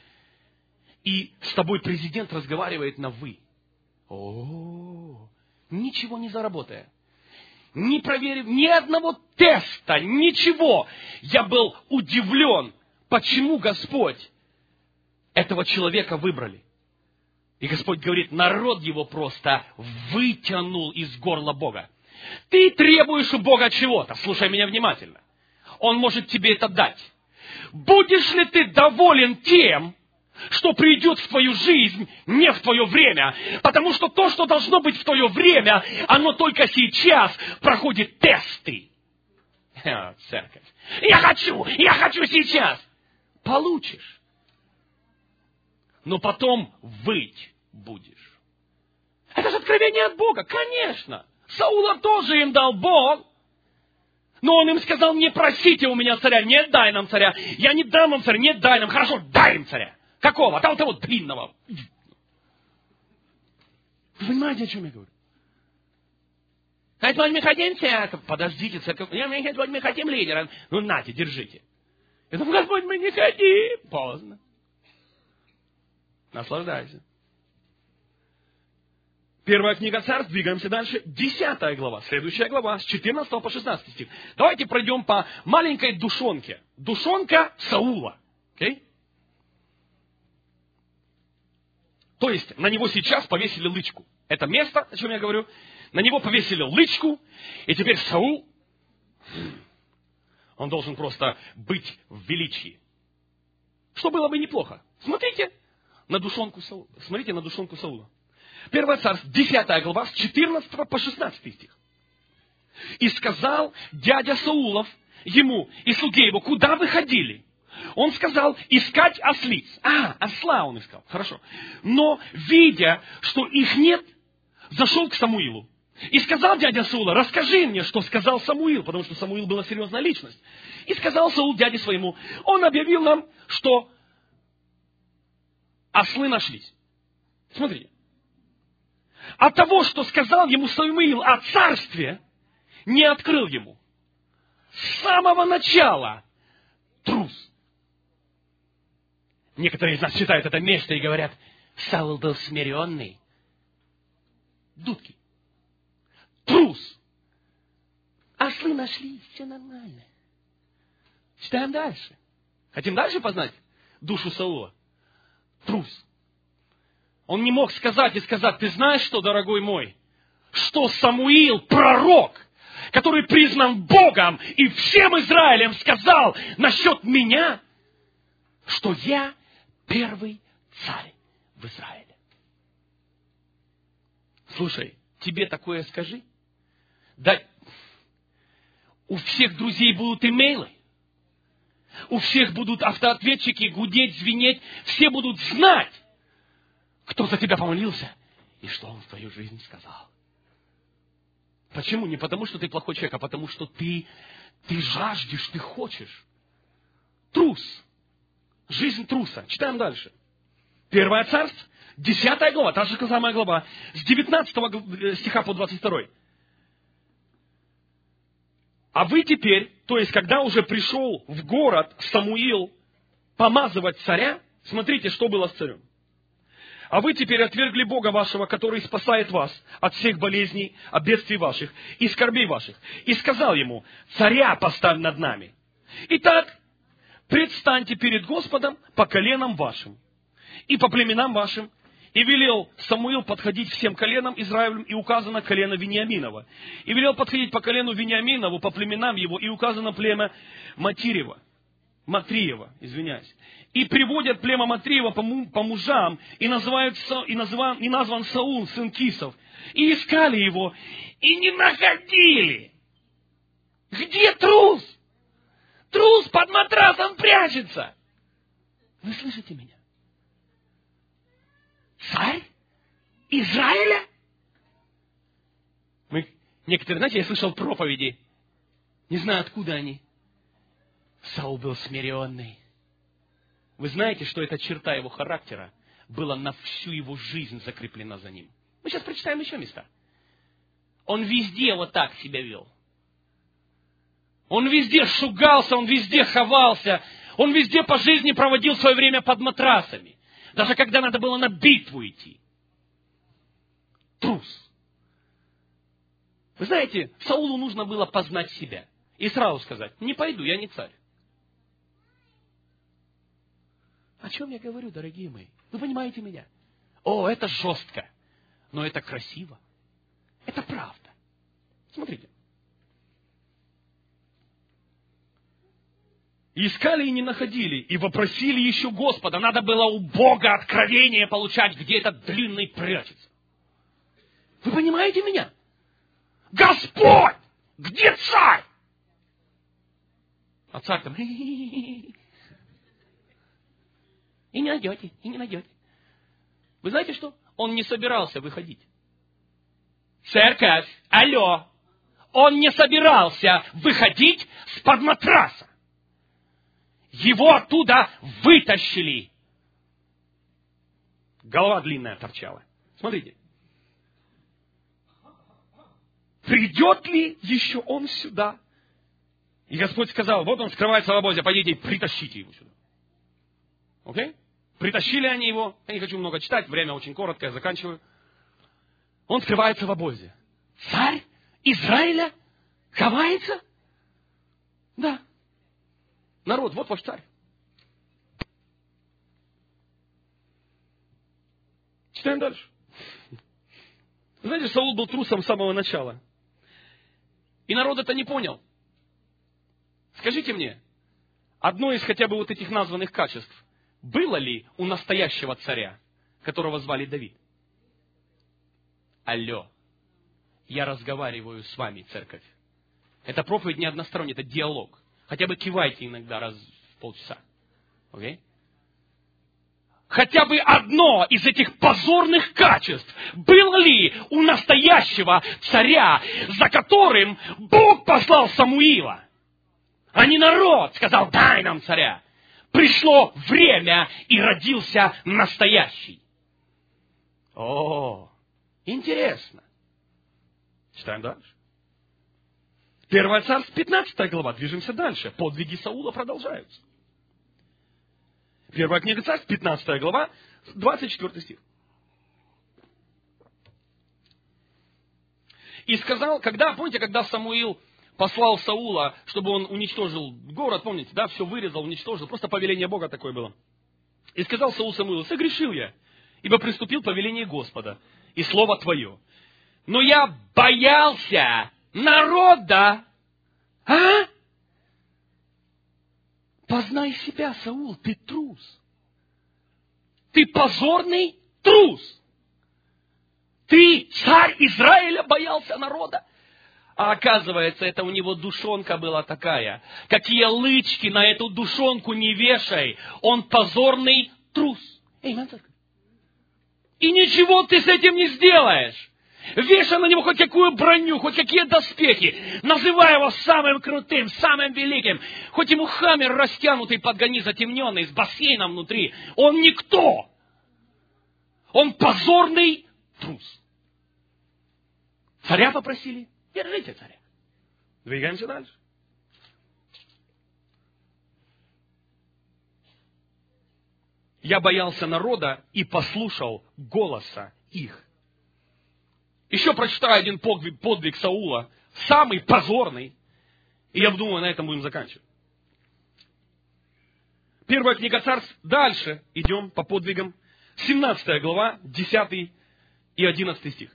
A: И с тобой президент разговаривает на «вы». О, ничего не заработая. Не проверив ни одного теста, ничего. Я был удивлен, почему Господь этого человека выбрали. И Господь говорит, народ его просто вытянул из горла Бога. Ты требуешь у Бога чего-то. Слушай меня внимательно. Он может тебе это дать. Будешь ли ты доволен тем, что придет в твою жизнь не в твое время? Потому что то, что должно быть в твое время, оно только сейчас проходит тесты. А, церковь. Я хочу, я хочу сейчас. Получишь. Но потом выть будешь. Это же откровение от Бога, конечно. Саула тоже им дал Бог. Но он им сказал, не просите у меня царя, не дай нам царя. Я не дам вам царя, не дай нам. Хорошо, дай им царя. Какого? Того, того длинного. Вы понимаете, о чем я говорю? Это мы хотим церковь. Подождите, церковь. Мы хотим лидера. Ну, нате, держите. Это Господь, мы не хотим. Поздно. Наслаждайся. Первая книга Царств, двигаемся дальше. Десятая глава, следующая глава, с четырнадцатого по шестнадцатый стих. Давайте пройдем по маленькой душонке. Душонка Саула. Окей? То есть, на него сейчас повесили лычку. Это место, о чем я говорю. На него повесили лычку, и теперь Саул, он должен просто быть в величии. Что было бы неплохо. Смотрите на душонку Саула. Смотрите на душонку Саула. Первое Царство, десятая глава, с четырнадцатого по шестнадцатый стих. И сказал дядя Саулов ему и слуге его, куда вы ходили? Он сказал, искать ослиц. А, осла он искал, хорошо. Но, видя, что их нет, зашел к Самуилу. И сказал дядя Саула, расскажи мне, что сказал Самуил, потому что Самуил была серьезная личность. И сказал Саул дяде своему, он объявил нам, что ослы нашлись. Смотрите. От того, что сказал ему Самуил о царстве, не открыл ему. С самого начала трус. Некоторые из нас читают это место и говорят, Саул был смиренный. Дудки. Трус. Ослы нашли, все нормально. Читаем дальше. Хотим дальше познать душу Саула? Трус. Он не мог сказать и сказать, ты знаешь что, дорогой мой, что Самуил, пророк, который признан Богом и всем Израилем, сказал насчет меня, что я первый царь в Израиле. Слушай, тебе такое скажи? Да у всех друзей будут имейлы. У всех будут автоответчики гудеть, звенеть. Все будут знать, кто за тебя помолился и что он в твою жизнь сказал. Почему? Не потому, что ты плохой человек, а потому, что ты, ты жаждешь, ты хочешь. Трус. Жизнь труса. Читаем дальше. Первое царство, десятая глава, та же самая глава, с девятнадцатого стиха по двадцать второй. А вы теперь, то есть, когда уже пришел в город Самуил помазывать царя, смотрите, что было с царем. А вы теперь отвергли Бога вашего, который спасает вас от всех болезней, от бедствий ваших и скорбей ваших. И сказал ему, царя поставь над нами. Итак, предстаньте перед Господом по коленам вашим и по племенам вашим. И велел Самуил подходить всем коленам Израилем, и указано колено Вениаминова. И велел подходить по колену Вениаминову, по племенам его, и указано племя Матирева. Матриева, извиняюсь. И приводят племя Матриева по, му, по мужам, и, называют, и, называн, и назван Саул, сын Кисов. И искали его, и не находили. Где трус? Трус под матрасом прячется. Вы слышите меня? Царь Израиля? Мы, некоторые, знаете, я слышал проповеди. Не знаю, откуда они. Саул был смиренный. Вы знаете, что эта черта его характера была на всю его жизнь закреплена за ним. Мы сейчас прочитаем еще места. Он везде вот так себя вел. Он везде шугался, он везде ховался. Он везде по жизни проводил свое время под матрасами. Даже когда надо было на битву идти. Трус. Вы знаете, Саулу нужно было познать себя. И сразу сказать, не пойду, я не царь. О чем я говорю, дорогие мои? Вы понимаете меня? О, это жестко. Но это красиво. Это правда. Смотрите. И искали и не находили, и вопросили еще Господа. Надо было у Бога откровение получать, где этот длинный прячется. Вы понимаете меня? Господь! Где царь? А царь там... И не найдете, и не найдете. Вы знаете что? Он не собирался выходить. Церковь, алло! Он не собирался выходить с-под матраса. Его оттуда вытащили. Голова длинная торчала. Смотрите. Придет ли еще он сюда? И Господь сказал, вот он скрывается в обозе, пойдите и притащите его сюда. Окей? Притащили они его. Я не хочу много читать, время очень короткое, я заканчиваю. Он скрывается в обозе. Царь Израиля ховается? Да. Народ, вот ваш царь. Читаем дальше. Знаете, Саул был трусом с самого начала. И народ это не понял. Скажите мне, одно из хотя бы вот этих названных качеств было ли у настоящего царя, которого звали Давид? Алло, я разговариваю с вами, церковь. Это проповедь не односторонняя, это диалог. Хотя бы кивайте иногда раз в полчаса. Окей? Хотя бы одно из этих позорных качеств было ли у настоящего царя, за которым Бог послал Самуила, а не народ сказал: дай нам царя. Пришло время, и родился настоящий. О, интересно. Читаем дальше. Первое царство, пятнадцатая глава. Движемся дальше. Подвиги Саула продолжаются. Первая книга царств, пятнадцатая глава, двадцать четвёртый стих. И сказал, когда, помните, когда Самуил послал Саула, чтобы он уничтожил город, помните, да, все вырезал, уничтожил, просто повеление Бога такое было. И сказал Саул Самуилу: согрешил я, ибо приступил повеление Господа и слово твое. Но я боялся народа. А? Познай себя, Саул, ты трус. Ты позорный трус. Ты, царь Израиля, боялся народа. А оказывается, это у него душонка была такая. Какие лычки на эту душонку не вешай. Он позорный трус. Эй, и ничего ты с этим не сделаешь. Вешай на него хоть какую броню, хоть какие доспехи. Называй его самым крутым, самым великим. Хоть ему хаммер растянутый, подгони затемненный, с бассейном внутри. Он никто. Он позорный трус. Царя попросили. Держите царя. Двигаемся дальше. Я боялся народа и послушал голоса их. Еще прочитаю один подвиг, подвиг Саула, самый позорный. И я думаю, на этом будем заканчивать. Первая книга царств. Дальше идем по подвигам. семнадцатая глава, десятый и одиннадцатый стих.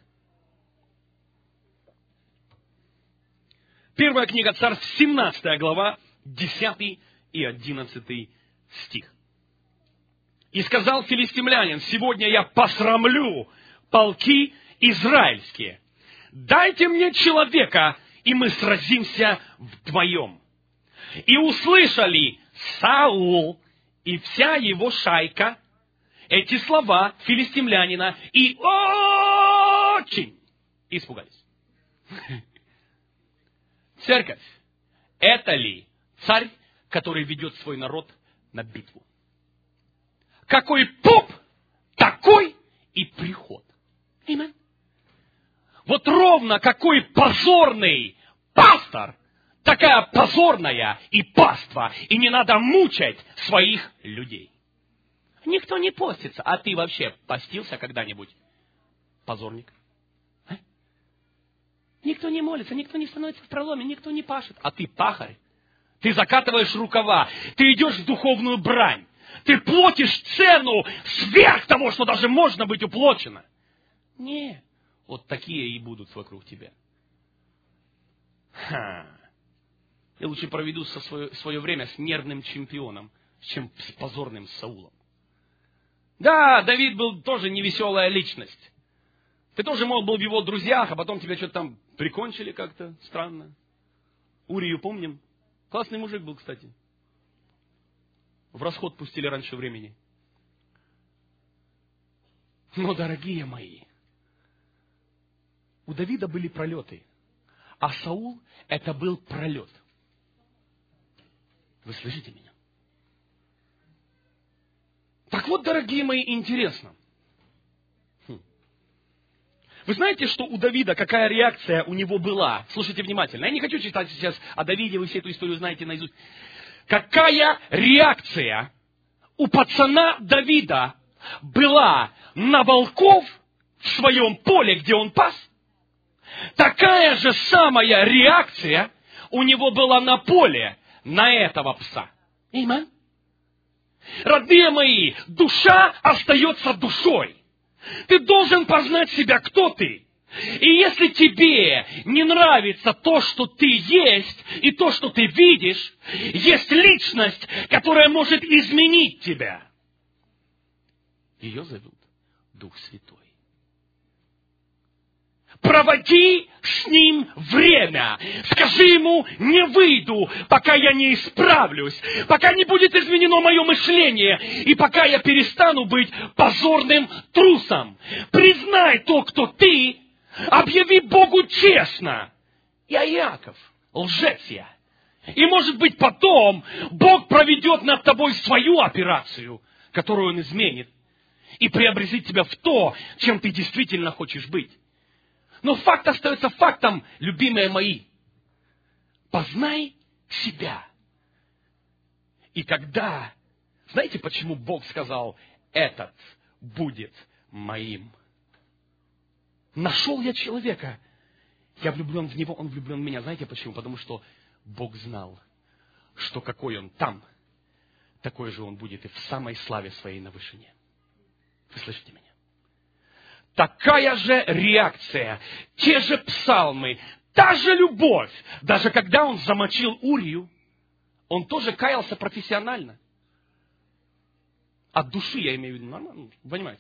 A: Первая книга царств, семнадцатая глава, десятый и одиннадцатый стих. И сказал филистимлянин: сегодня я посрамлю полки израильские. Дайте мне человека, и мы сразимся вдвоем. И услышали Саул и вся его шайка эти слова филистимлянина и очень испугались. Церковь, это ли царь, который ведет свой народ на битву? Какой поп, такой и приход. Аминь. Вот ровно какой позорный пастор, такая позорная и паства, и не надо мучать своих людей. Никто не постится, а ты вообще постился когда-нибудь, позорник? А? Никто не молится, никто не становится в проломе, никто не пашет, а ты пахарь. Ты закатываешь рукава, ты идешь в духовную брань, ты платишь цену сверх того, что даже можно быть уплочено. Нет. Вот такие и будут вокруг тебя. Ха. Я лучше проведу со свое, свое время с нервным чемпионом, чем с позорным Саулом. Да, Давид был тоже невеселая личность. Ты тоже, мол, был в его друзьях, а потом тебя что-то там прикончили как-то странно. Урию помним. Классный мужик был, кстати. В расход пустили раньше времени. Но, дорогие мои, у Давида были пролеты, а Саул это был пролет. Вы слышите меня? Так вот, дорогие мои, интересно. Хм. Вы знаете, что у Давида, какая реакция у него была? Слушайте внимательно. Я не хочу читать сейчас о Давиде, вы всю эту историю знаете наизусть. Какая реакция у пацана Давида была на волков в своем поле, где он пас? Такая же самая реакция у него была на поле, на этого пса. Аминь. Родные мои, душа остается душой. Ты должен познать себя, кто ты. И если тебе не нравится то, что ты есть, и то, что ты видишь, есть личность, которая может изменить тебя. Ее зовут Дух Святой. Проводи с ним время. Скажи ему: не выйду, пока я не исправлюсь, пока не будет изменено мое мышление, и пока я перестану быть позорным трусом. Признай то, кто ты, объяви Богу честно: я Иаков, лжец я. И, может быть, потом Бог проведет над тобой свою операцию, которую Он изменит, и преобразит тебя в то, чем ты действительно хочешь быть. Но факт остается фактом, любимые мои. Познай себя. И когда... Знаете, почему Бог сказал: этот будет моим? Нашел я человека. Я влюблен в него, он влюблен в меня. Знаете почему? Потому что Бог знал, что какой он там, такой же он будет и в самой славе своей на вышине. Вы слышите меня? Такая же реакция, те же псалмы, та же любовь. Даже когда он замочил Урию, он тоже каялся профессионально. От души, я имею в виду, нормально, понимаете?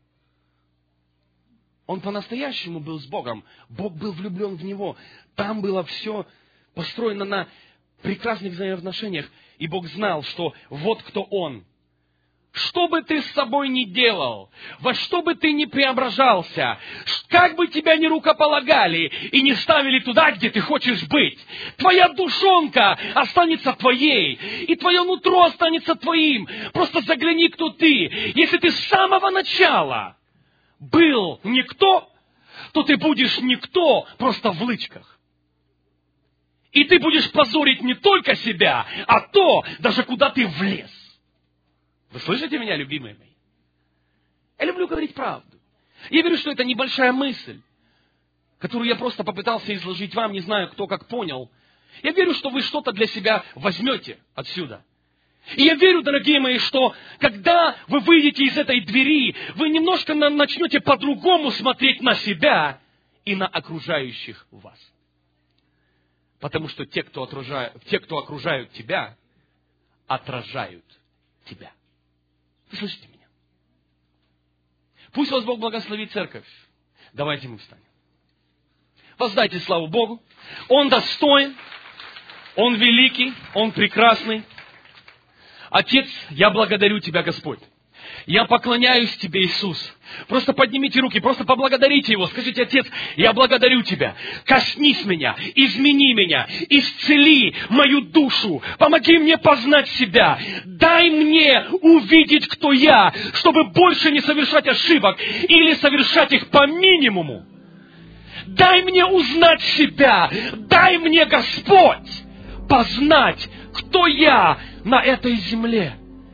A: Он по-настоящему был с Богом. Бог был влюблен в него. Там было все построено на прекрасных взаимоотношениях. И Бог знал, что вот кто он. Что бы ты с собой ни делал, во что бы ты ни преображался, как бы тебя ни рукополагали и не ставили туда, где ты хочешь быть, твоя душонка останется твоей, и твое нутро останется твоим. Просто загляни, кто ты. Если ты с самого начала был никто, то ты будешь никто просто в лычках. И ты будешь позорить не только себя, а то, даже куда ты влез. Вы слышите меня, любимые мои? Я люблю говорить правду. Я верю, что это небольшая мысль, которую я просто попытался изложить вам, не знаю, кто как понял. Я верю, что вы что-то для себя возьмете отсюда. И я верю, дорогие мои, что когда вы выйдете из этой двери, вы немножко начнете по-другому смотреть на себя и на окружающих вас. Потому что те, кто окружают, те, кто окружают тебя, отражают тебя. Вы слышите меня? Пусть вас Бог благословит, церковь. Давайте мы встанем. Воздайте славу Богу. Он достоин, Он великий, Он прекрасный. Отец, я благодарю Тебя, Господь. Я поклоняюсь Тебе, Иисус. Просто поднимите руки, просто поблагодарите Его. Скажите: Отец, я благодарю Тебя. Коснись меня, измени меня, исцели мою душу. Помоги мне познать себя. Дай мне увидеть, кто я, чтобы больше не совершать ошибок или совершать их по минимуму. Дай мне узнать себя. Дай мне, Господь, познать, кто я на этой земле.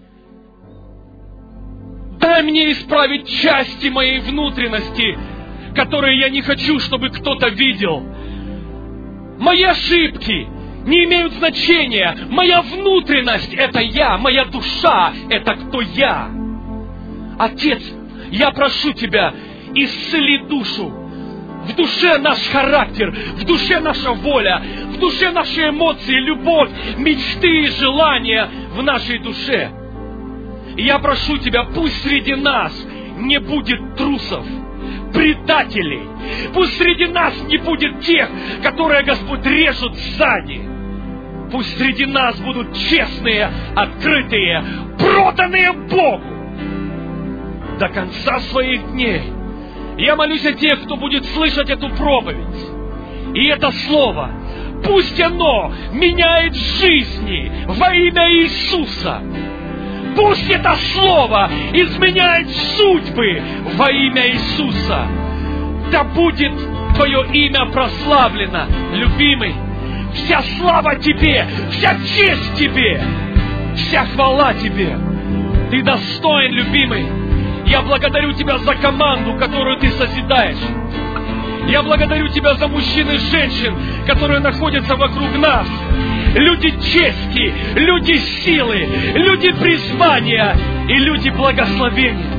A: Дай мне исправить части моей внутренности, которые я не хочу, чтобы кто-то видел. Мои ошибки не имеют значения. Моя внутренность — это я. Моя душа — это кто я. Отец, я прошу Тебя, исцели душу. В душе наш характер, в душе наша воля, в душе наши эмоции, любовь, мечты и желания в нашей душе. И я прошу Тебя, пусть среди нас не будет трусов, предателей. Пусть среди нас не будет тех, которые, Господь, режут сзади. Пусть среди нас будут честные, открытые, проданные Богу до конца своих дней. Я молюсь о тех, кто будет слышать эту проповедь. И это слово, пусть оно меняет жизни во имя Иисуса. Пусть это слово изменяет судьбы во имя Иисуса. Да будет Твое имя прославлено, любимый. Вся слава Тебе, вся честь Тебе, вся хвала Тебе. Ты достоин, любимый. Я благодарю Тебя за команду, которую Ты созидаешь. Я благодарю Тебя за мужчин и женщин, которые находятся вокруг нас. Люди чести, люди силы, люди призвания и люди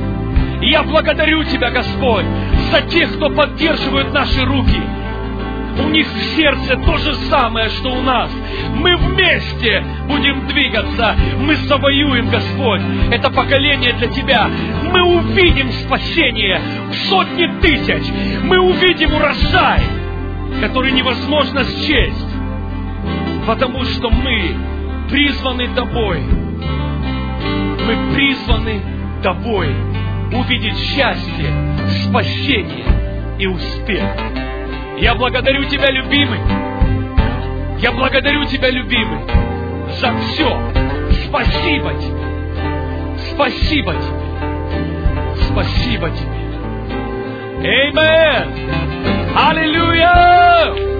A: благословения. И я благодарю Тебя, Господь, за тех, кто поддерживает наши руки, у них в сердце то же самое, что у нас. Мы вместе будем двигаться. Мы завоюем, Господь, это поколение для Тебя. Мы увидим спасение в сотни тысяч. Мы увидим урожай, который невозможно счесть, потому что мы призваны Тобой. Мы призваны Тобой увидеть счастье, спасение и успех. Я благодарю Тебя, любимый. Я благодарю Тебя, любимый, за все. Спасибо Тебе. Спасибо Тебе. Спасибо Тебе. Аминь. Аллилуйя.